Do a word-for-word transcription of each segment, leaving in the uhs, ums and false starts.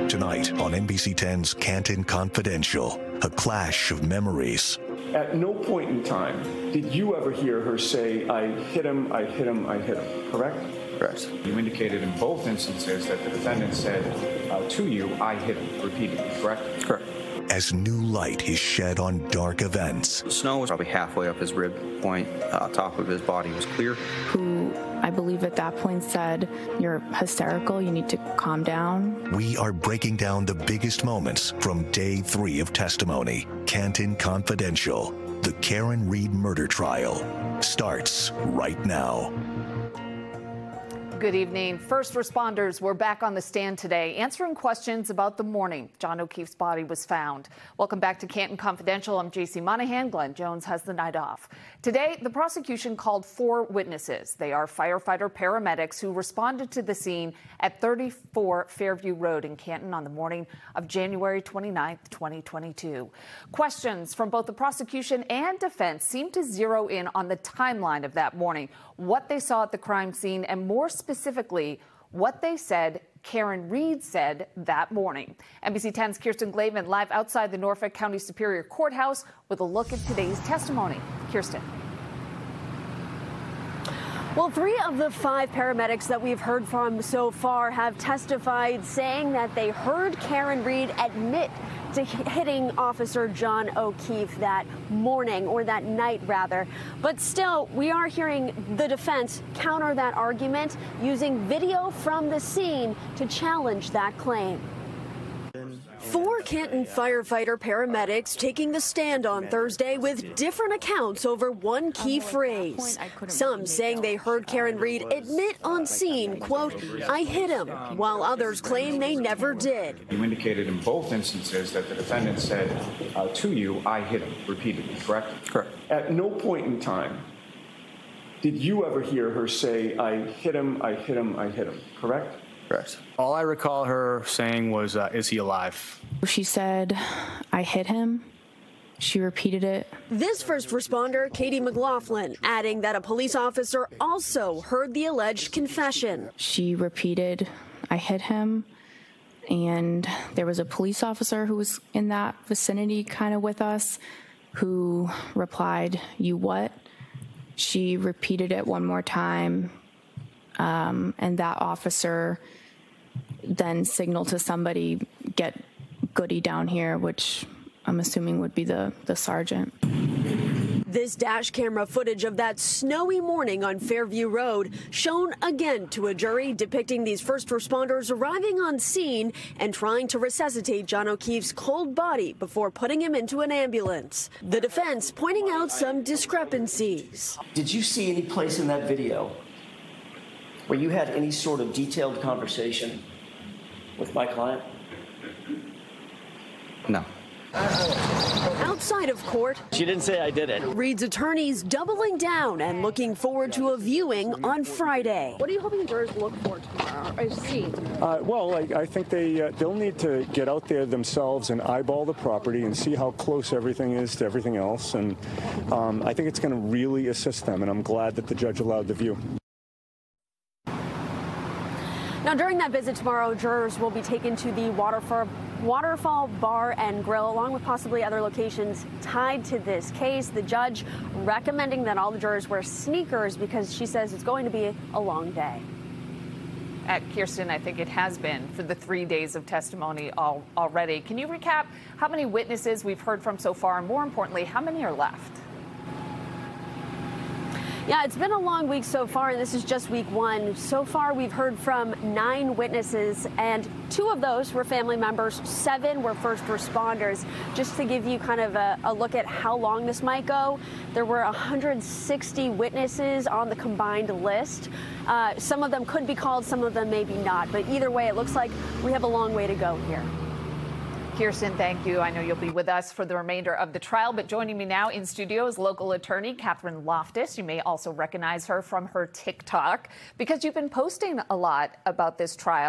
Tonight on N B C ten's Canton Confidential, a clash of memories. At no point in time did you ever hear her say, I hit him, I hit him, I hit him, correct? Correct. You indicated in both instances that the defendant said uh, to you, I hit him, repeatedly, correct? Correct. As new light is shed on dark events. The snow was probably halfway up his rib point. Uh, top of his body was clear. Who, I believe at that point, said, you're hysterical, you need to calm down. We are breaking down the biggest moments from day three of testimony. Canton Confidential, the Karen Read murder trial, starts right now. Good evening. First responders were back on the stand today, answering questions about the morning John O'Keefe's body was found. Welcome back to Canton Confidential. I'm J C Monahan. Glenn Jones has the night off. Today, the prosecution called four witnesses. They are firefighter paramedics who responded to the scene at thirty-four Fairview Road in Canton on the morning of January twenty-ninth, twenty twenty-two. Questions from both the prosecution and defense seem to zero in on the timeline of that morning, what they saw at the crime scene, and more specifically, what they said Karen Read said that morning. N B C ten's Kirsten Glaveman live outside the Norfolk County Superior Courthouse with a look at today's testimony. Kirsten. Well, three of the five paramedics that we've heard from so far have testified saying that they heard Karen Read admit to hitting Officer John O'Keefe that morning, or that night rather. But still, we are hearing the defense counter that argument using video from the scene to challenge that claim. Four Canton firefighter paramedics taking the stand on Thursday with different accounts over one key phrase. Some saying they heard Karen Read admit on scene, quote, I hit him, while others claim they never did. You indicated in both instances that the defendant said uh, to you, I hit him, repeatedly, correct? Correct. At no point in time did you ever hear her say, I hit him, I hit him, I hit him, correct? Correct. All I recall her saying was, uh, is he alive? She said, I hit him. She repeated it. This first responder, Katie McLaughlin, adding that a police officer also heard the alleged confession. She repeated, I hit him. And there was a police officer who was in that vicinity kind of with us who replied, you what? She repeated it one more time. Um, and that officer then signaled to somebody, get Goody down here, which I'm assuming would be the, the sergeant. This dash camera footage of that snowy morning on Fairview Road shown again to a jury, depicting these first responders arriving on scene and trying to resuscitate John O'Keefe's cold body before putting him into an ambulance. The defense pointing out some discrepancies. Did you see any place in that video where you had any sort of detailed conversation with my client? No. Outside of court, She didn't say I did it. Read's attorneys doubling down and looking forward to a viewing on Friday. What are you hoping jurors look for tomorrow, or see tomorrow? Uh, well, I, I think they, uh, they'll need to get out there themselves and eyeball the property and see how close everything is to everything else. And um, I think it's going to really assist them, and I'm glad that the judge allowed the view. Now, during that visit tomorrow, jurors will be taken to the Waterfall, Waterfall Bar and Grill, along with possibly other locations tied to this case. The judge recommending that all the jurors wear sneakers because she says it's going to be a long day. At Kirsten, I think it has been for the three days of testimony all, already. Can you recap how many witnesses we've heard from so far, and more importantly, how many are left? Yeah, it's been a long week so far, and this is just week one. So far, we've heard from nine witnesses, and two of those were family members. Seven were first responders. Just to give you kind of a, a look at how long this might go, there were one hundred sixty witnesses on the combined list. Uh, some of them could be called, some of them maybe not. But either way, it looks like we have a long way to go here. Kirsten, thank you. I know you'll be with us for the remainder of the trial, but joining me now in studio is local attorney Catherine Loftus. You may also recognize her from her TikTok because you've been posting a lot about this trial.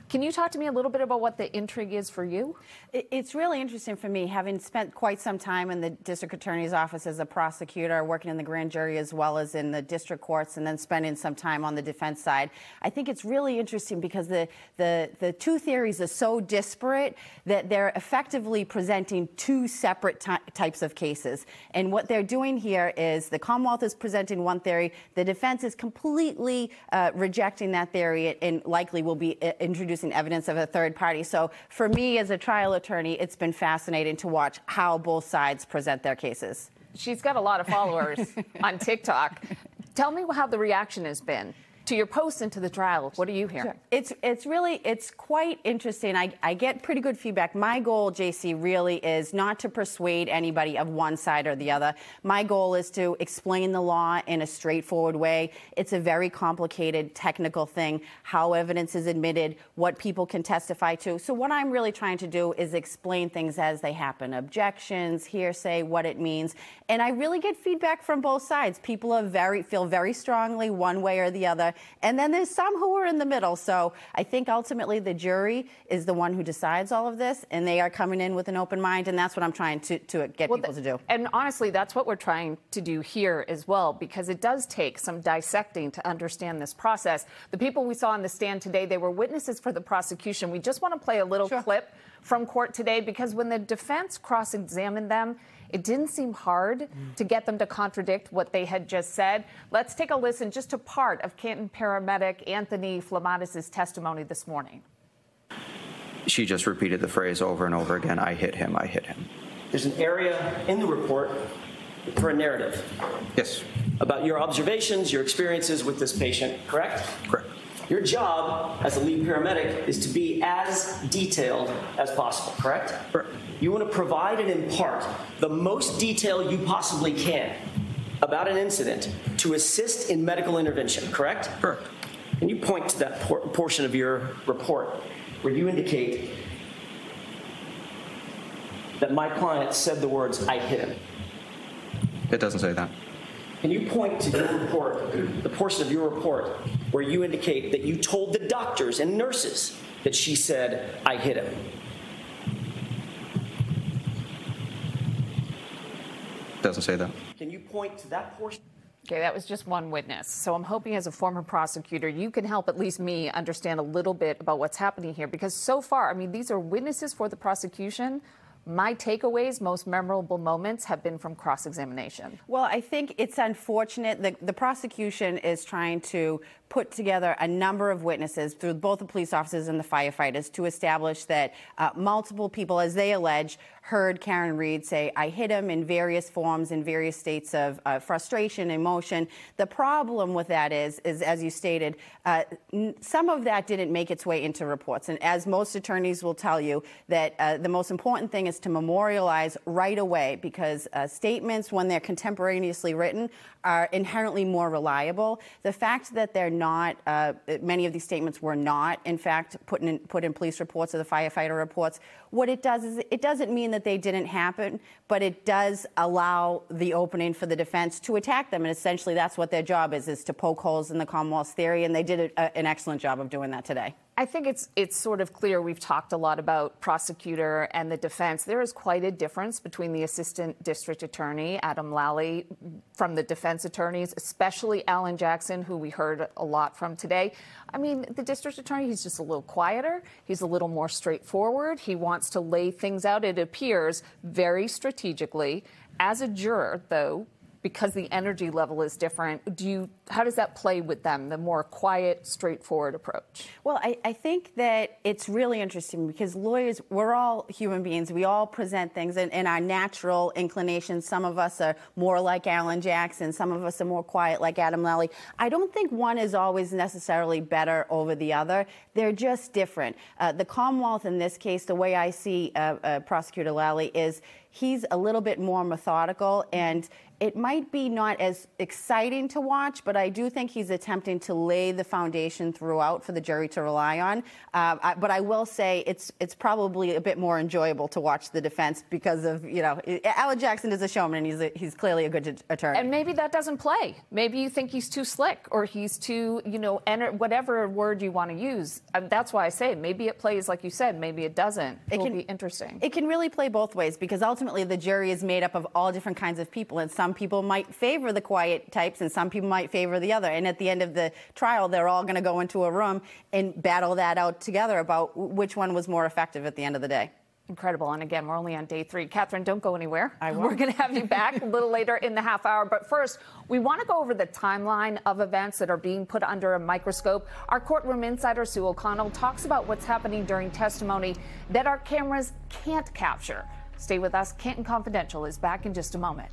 Can you talk to me a little bit about what the intrigue is for you? It's really interesting for me, having spent quite some time in the district attorney's office as a prosecutor, working in the grand jury as well as in the district courts, and then spending some time on the defense side. I think it's really interesting because the, the, the two theories are so disparate that they're effectively presenting two separate ty types of cases. And what they're doing here is the Commonwealth is presenting one theory, the defense is completely uh, rejecting that theory and likely will be uh, introducing evidence of a third party. So for me as a trial attorney, it's been fascinating to watch how both sides present their cases. She's got a lot of followers on TikTok. Tell me how the reaction has been to your posts and to the trial. What are you hearing? Sure. It's it's really, it's quite interesting. I, I get pretty good feedback. My goal, J C, really is not to persuade anybody of one side or the other. My goal is to explain the law in a straightforward way. It's a very complicated technical thing, how evidence is admitted, what people can testify to. So what I'm really trying to do is explain things as they happen, objections, hearsay, what it means. And I really get feedback from both sides. People are very, feel very strongly one way or the other. And then there's some who are in the middle. So I think ultimately the jury is the one who decides all of this, and they are coming in with an open mind, and that's what I'm trying to, to get well, people to do. And honestly, that's what we're trying to do here as well, because it does take some dissecting to understand this process. The people we saw on the stand today, they were witnesses for the prosecution. We just want to play a little sure. clip from court today, because when the defense cross-examined them, it didn't seem hard mm. to get them to contradict what they had just said. Let's take a listen just to part of Canton paramedic Anthony Flamatis' testimony this morning. She just repeated the phrase over and over again, I hit him, I hit him. There's an area in the report for a narrative. Yes. About your observations, your experiences with this patient, correct? Correct. Your job as a lead paramedic is to be as detailed as possible, correct? Correct. You want to provide and impart the most detail you possibly can about an incident to assist in medical intervention, correct? Correct. Can you point to that por portion of your report where you indicate that my client said the words, I hit him? It doesn't say that. Can you point to your report, the portion of your report, where you indicate that you told the doctors and nurses that she said, I hit him? Doesn't say that. Can you point to that portion? Okay, that was just one witness. So I'm hoping as a former prosecutor, you can help at least me understand a little bit about what's happening here. Because so far, I mean, these are witnesses for the prosecution. My takeaways, most memorable moments, have been from cross-examination. Well, I think it's unfortunate that the prosecution is trying to put together a number of witnesses through both the police officers and the firefighters to establish that uh, multiple people, as they allege, heard Karen Read say, I hit him in various forms, in various states of uh, frustration, emotion. The problem with that is, is as you stated, uh, some of that didn't make its way into reports. And as most attorneys will tell you, that uh, the most important thing is to memorialize right away, because uh, statements, when they're contemporaneously written, are inherently more reliable. The fact that they're not, uh, many of these statements were not, in fact, put in, put in police reports or the firefighter reports, what it does is it doesn't mean that they didn't happen, but it does allow the opening for the defense to attack them. And essentially that's what their job is, is to poke holes in the Commonwealth's theory, and they did a, an excellent job of doing that today. I think it's it's sort of clear. We've talked a lot about prosecutor and the defense. There is quite a difference between the assistant district attorney, Adam Lally, from the defense attorneys, especially Alan Jackson, who we heard a lot from today. I mean, the district attorney, he's just a little quieter. He's a little more straightforward. He wants to lay things out, it appears, very strategically. As a juror, though, because the energy level is different, do you, how does that play with them, the more quiet, straightforward approach? Well, I, I think that it's really interesting because lawyers, we're all human beings. We all present things in, in our natural inclinations. Some of us are more like Alan Jackson. Some of us are more quiet like Adam Lally. I don't think one is always necessarily better over the other. They're just different. Uh, the Commonwealth in this case, the way I see uh, uh, Prosecutor Lally is, he's a little bit more methodical, and it might be not as exciting to watch, but I do think he's attempting to lay the foundation throughout for the jury to rely on. Uh, I, but I will say it's it's probably a bit more enjoyable to watch the defense because of, you know, Alan Jackson is a showman, and he's a, he's clearly a good attorney. And maybe that doesn't play. Maybe you think he's too slick, or he's too, you know, enter, whatever word you want to use. Uh, that's why I say maybe it plays like you said, maybe it doesn't. It will be interesting. It can really play both ways, because ultimately the jury is made up of all different kinds of people, and some people might favor the quiet types and some people might favor the other. And at the end of the trial, they're all going to go into a room and battle that out together about which one was more effective at the end of the day. Incredible. And again, we're only on day three. Catherine, don't go anywhere. I won't. We're going to have you back a little later in the half hour. But first, we want to go over the timeline of events that are being put under a microscope. Our courtroom insider, Sue O'Connell, talks about what's happening during testimony that our cameras can't capture. Stay with us. Canton Confidential is back in just a moment.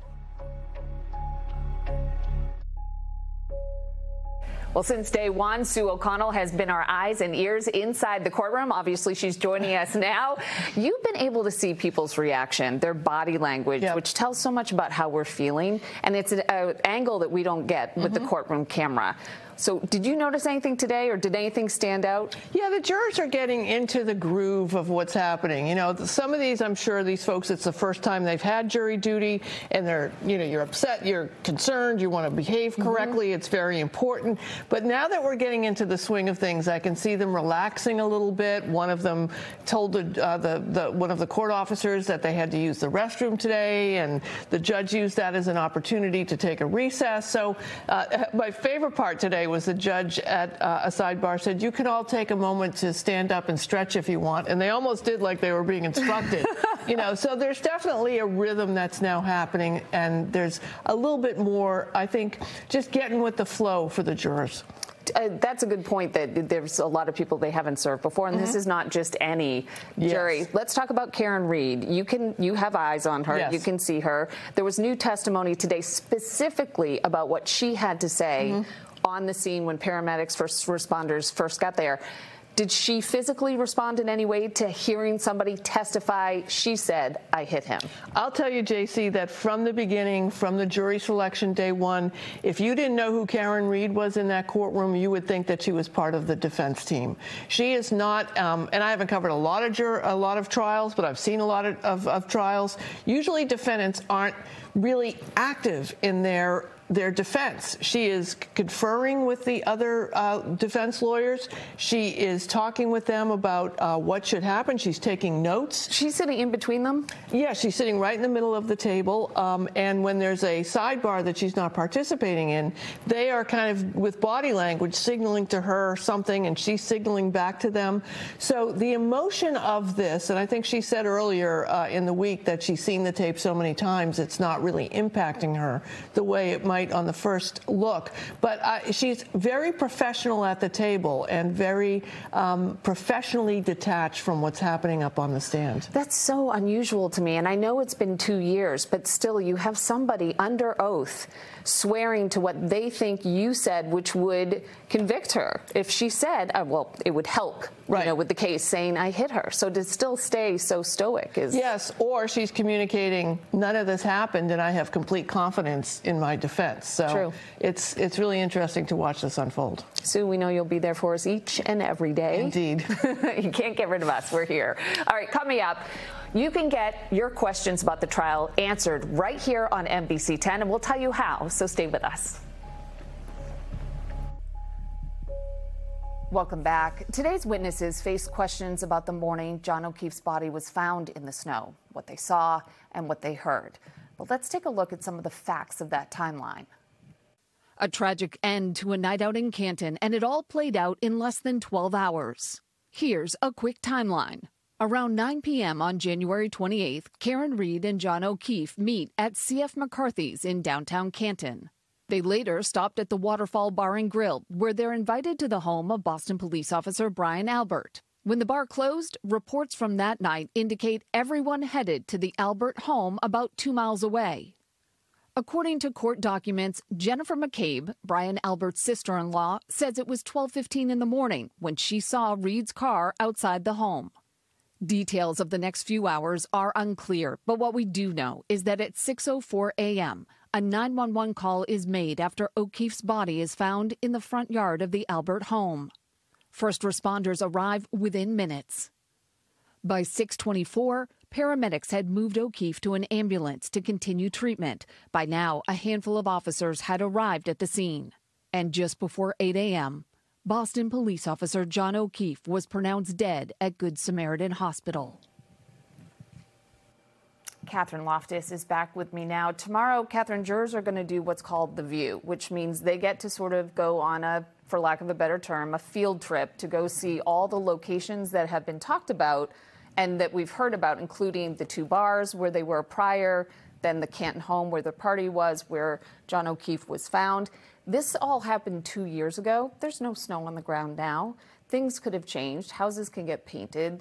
Well, since day one, Sue O'Connell has been our eyes and ears inside the courtroom. Obviously, she's joining us now. You've been able to see people's reaction, their body language, yep. which tells so much about how we're feeling. And it's an angle that we don't get with mm-hmm. the courtroom camera. So did you notice anything today, or did anything stand out? Yeah, the jurors are getting into the groove of what's happening. You know, some of these, I'm sure these folks, it's the first time they've had jury duty, and they're, you know, you're upset, you're concerned, you want to behave correctly. Mm-hmm. It's very important. But now that we're getting into the swing of things, I can see them relaxing a little bit. One of them told the, uh, the, the one of the court officers that they had to use the restroom today, and the judge used that as an opportunity to take a recess. So uh, my favorite part today was the judge at uh, a sidebar said, you can all take a moment to stand up and stretch if you want. And they almost did like they were being instructed. You know, so there's definitely a rhythm that's now happening. And there's a little bit more, I think, just getting with the flow for the jurors. Uh, that's a good point, that there's a lot of people they haven't served before, and mm-hmm. this is not just any jury. Yes. Let's talk about Karen Read. You can you have eyes on her. Yes. You can see her. There was new testimony today specifically about what she had to say mm-hmm. on the scene when paramedics, first responders first got there. Did she physically respond in any way to hearing somebody testify? She said, I hit him. I'll tell you, J C, that from the beginning, from the jury selection day one, if you didn't know who Karen Read was in that courtroom, you would think that she was part of the defense team. She is not, um, and I haven't covered a lot of jur- a lot of trials, but I've seen a lot of, of, of trials. Usually defendants aren't really active in their their defense. She is conferring with the other uh, defense lawyers. She is talking with them about uh, what should happen. She's taking notes. She's sitting in between them? Yeah, she's sitting right in the middle of the table. Um, and when there's a sidebar that she's not participating in, they are kind of, with body language, signaling to her something, and she's signaling back to them. So the emotion of this, and I think she said earlier uh, in the week that she's seen the tape so many times, it's not really impacting her the way it might on the first look. But uh, she's very professional at the table and very um, professionally detached from what's happening up on the stand. That's so unusual to me. And I know it's been two years, but still you have somebody under oath swearing to what they think you said, which would convict her. If she said, uh, well, it would help, right. you know, with the case, saying I hit her. So to still stay so stoic is... Yes, or she's communicating, none of this happened, and I have complete confidence in my defense. So True. it's it's really interesting to watch this unfold. Sue, we know you'll be there for us each and every day. Indeed. You can't get rid of us. We're here. All right, coming up, you can get your questions about the trial answered right here on N B C ten, and we'll tell you how, so stay with us. Welcome back. Today's witnesses face questions about the morning John O'Keefe's body was found in the snow, what they saw and what they heard. But let's take a look at some of the facts of that timeline. A tragic end to a night out in Canton, and it all played out in less than twelve hours. Here's a quick timeline. Around nine p.m. on January twenty-eighth, Karen Read and John O'Keefe meet at C F McCarthy's in downtown Canton. They later stopped at the Waterfall Bar and Grill, where they're invited to the home of Boston police officer Brian Albert. When the bar closed, reports from that night indicate everyone headed to the Albert home about two miles away. According to court documents, Jennifer McCabe, Brian Albert's sister-in-law, says it was twelve fifteen in the morning when she saw Read's car outside the home. Details of the next few hours are unclear, but what we do know is that at six oh four a.m., a nine one one call is made after O'Keefe's body is found in the front yard of the Albert home. First responders arrive within minutes. By six twenty-four, paramedics had moved O'Keefe to an ambulance to continue treatment. By now, a handful of officers had arrived at the scene. And just before eight a.m., Boston police officer John O'Keefe was pronounced dead at Good Samaritan Hospital. Catherine Loftus is back with me now. Tomorrow, Catherine, jurors are going to do what's called The View, which means they get to sort of go on a, for lack of a better term, a field trip to go see all the locations that have been talked about and that we've heard about, including the two bars where they were prior, then the Canton home where the party was, where John O'Keefe was found. This all happened two years ago. There's no snow on the ground now. Things could have changed. Houses can get painted.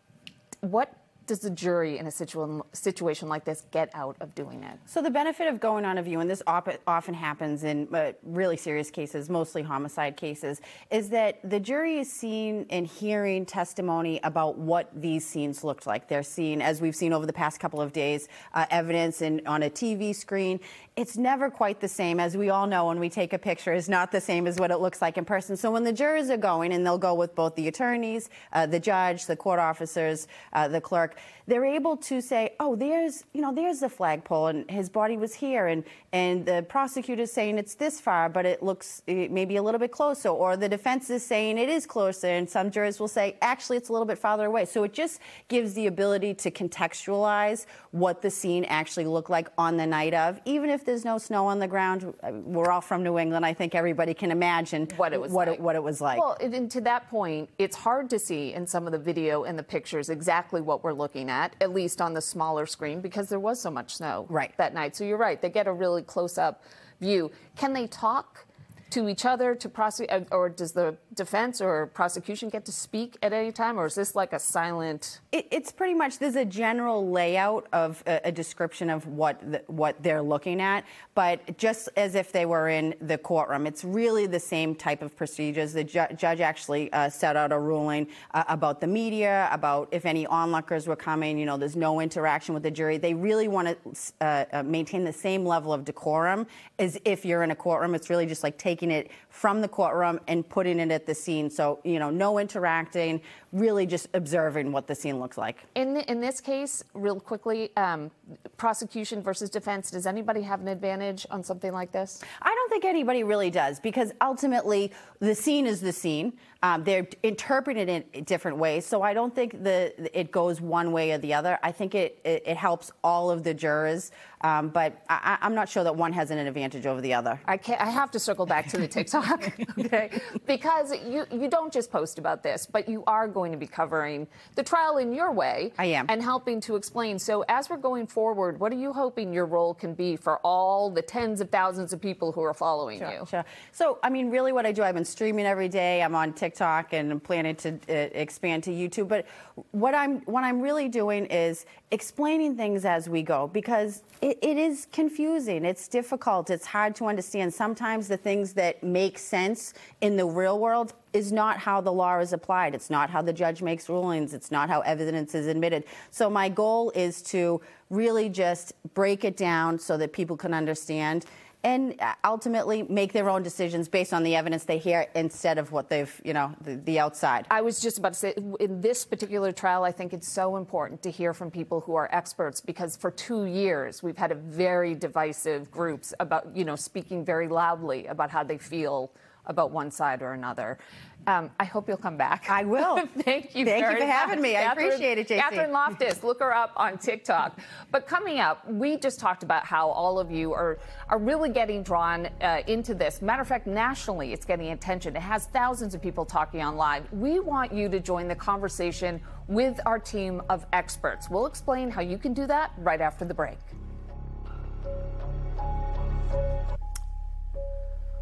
What does the jury in a situ- situation like this get out of doing it? So the benefit of going on a view, and this op- often happens in uh, really serious cases, mostly homicide cases, is that the jury is seeing and hearing testimony about what these scenes looked like. They're seeing, as we've seen over the past couple of days, uh, evidence in, on a T V screen. It's never quite the same. As we all know, when we take a picture, it's not the same as what it looks like in person. So when the jurors are going, and they'll go with both the attorneys, uh, the judge, the court officers, uh, the clerk, they're able to say, oh, there's, you know, there's the flagpole, and his body was here, and, and the prosecutor's saying it's this far, but it looks maybe a little bit closer, or the defense is saying it is closer, and some jurors will say, actually, it's a little bit farther away. So it just gives the ability to contextualize what the scene actually looked like on the night of, even if there's no snow on the ground. We're all from New England. I think everybody can imagine what it was what like. It, what it was like. Well, and to that point, it's hard to see in some of the video and the pictures exactly what we're looking at, at least on the smaller screen, because there was so much snow right. that night. So you're right. They get a really close-up view. Can they talk to each other, to prosecute, or does the defense or prosecution get to speak at any time, or is this like a silent? It, it's pretty much, there's a general layout of a, a description of what the, what they're looking at, but just as if they were in the courtroom, it's really the same type of procedures. The ju- judge actually uh, set out a ruling uh, about the media, about if any onlookers were coming. You know, there's no interaction with the jury. They really want to uh, uh, maintain the same level of decorum as if you're in a courtroom. It's really just like taking it from the courtroom and putting it at the scene. So, you know, no interacting, really just observing what the scene looks like. In the, in this case, real quickly, um, prosecution versus defense, does anybody have an advantage on something like this? I don't think anybody really does, because ultimately the scene is the scene. Um, they're interpreted in different ways, so I don't think the it goes one way or the other. I think it, it, it helps all of the jurors, um, but I, I'm not sure that one has an advantage over the other. I can't, I have to circle back to the TikTok, okay? Because you, you don't just post about this, but you are going to be covering the trial in your way. I am. And helping to explain. So as we're going forward, what are you hoping your role can be for all the tens of thousands of people who are following sure, you? Sure. So, I mean, really what I do, I've been streaming every day. I'm on TikTok, and I'm planning to uh, expand to YouTube. But what I'm what I'm really doing is explaining things as we go, because it, it is confusing. It's difficult. It's hard to understand. Sometimes the things that make sense in the real world is not how the law is applied. It's not how the judge makes rulings. It's not how evidence is admitted. So my goal is to really just break it down so that people can understand, and ultimately make their own decisions based on the evidence they hear instead of what they've, you know, the, the outside. I was just about to say, in this particular trial, I think it's so important to hear from people who are experts, because for two years we've had a very divisive groups about, you know, speaking very loudly about how they feel about one side or another. Um, I hope you'll come back. I will. Thank you Thank very you for having much. me. I Catherine, appreciate it, J C. Catherine Loftus, look her up on TikTok. But coming up, we just talked about how all of you are, are really getting drawn uh, into this. Matter of fact, nationally, it's getting attention. It has thousands of people talking online. We want you to join the conversation with our team of experts. We'll explain how you can do that right after the break.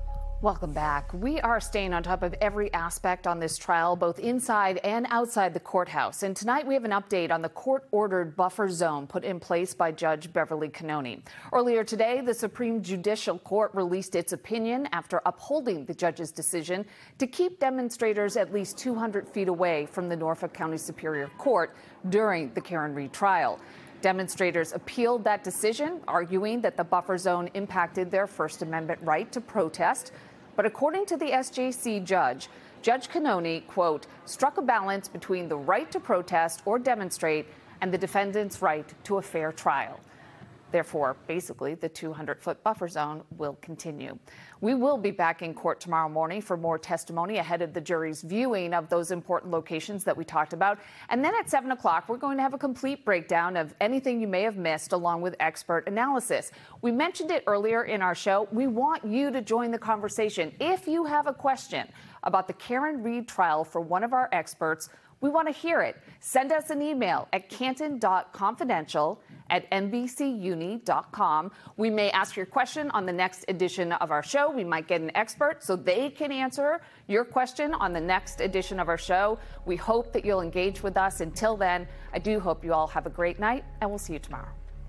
Welcome back. We are staying on top of every aspect on this trial, both inside and outside the courthouse. And tonight we have an update on the court-ordered buffer zone put in place by Judge Beverly Cannone. Earlier today, the Supreme Judicial Court released its opinion after upholding the judge's decision to keep demonstrators at least two hundred feet away from the Norfolk County Superior Court during the Karen Read trial. Demonstrators appealed that decision, arguing that the buffer zone impacted their First Amendment right to protest. But according to the S J C judge, Judge Cannone, quote, struck a balance between the right to protest or demonstrate and the defendant's right to a fair trial. Therefore, basically, the two hundred foot buffer zone will continue. We will be back in court tomorrow morning for more testimony ahead of the jury's viewing of those important locations that we talked about. And then at seven o'clock, we're going to have a complete breakdown of anything you may have missed, along with expert analysis. We mentioned it earlier in our show. We want you to join the conversation. If you have a question about the Karen Read trial for one of our experts, we want to hear it. Send us an email at canton dot confidential at n b c uni dot com. We may ask your question on the next edition of our show. We might get an expert so they can answer your question on the next edition of our show. We hope that you'll engage with us. Until then, I do hope you all have a great night, and we'll see you tomorrow.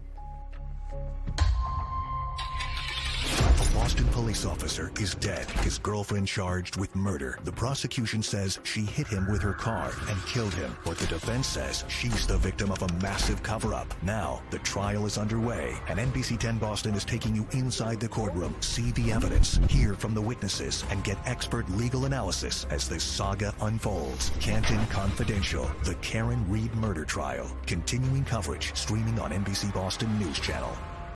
A Boston police officer is dead. His girlfriend charged with murder. The prosecution says she hit him with her car and killed him, but the defense says she's the victim of a massive cover-up. Now, the trial is underway, and N B C ten Boston is taking you inside the courtroom. See the evidence, hear from the witnesses, and get expert legal analysis as this saga unfolds. Canton Confidential, the Karen Read murder trial. Continuing coverage, streaming on N B C Boston News Channel.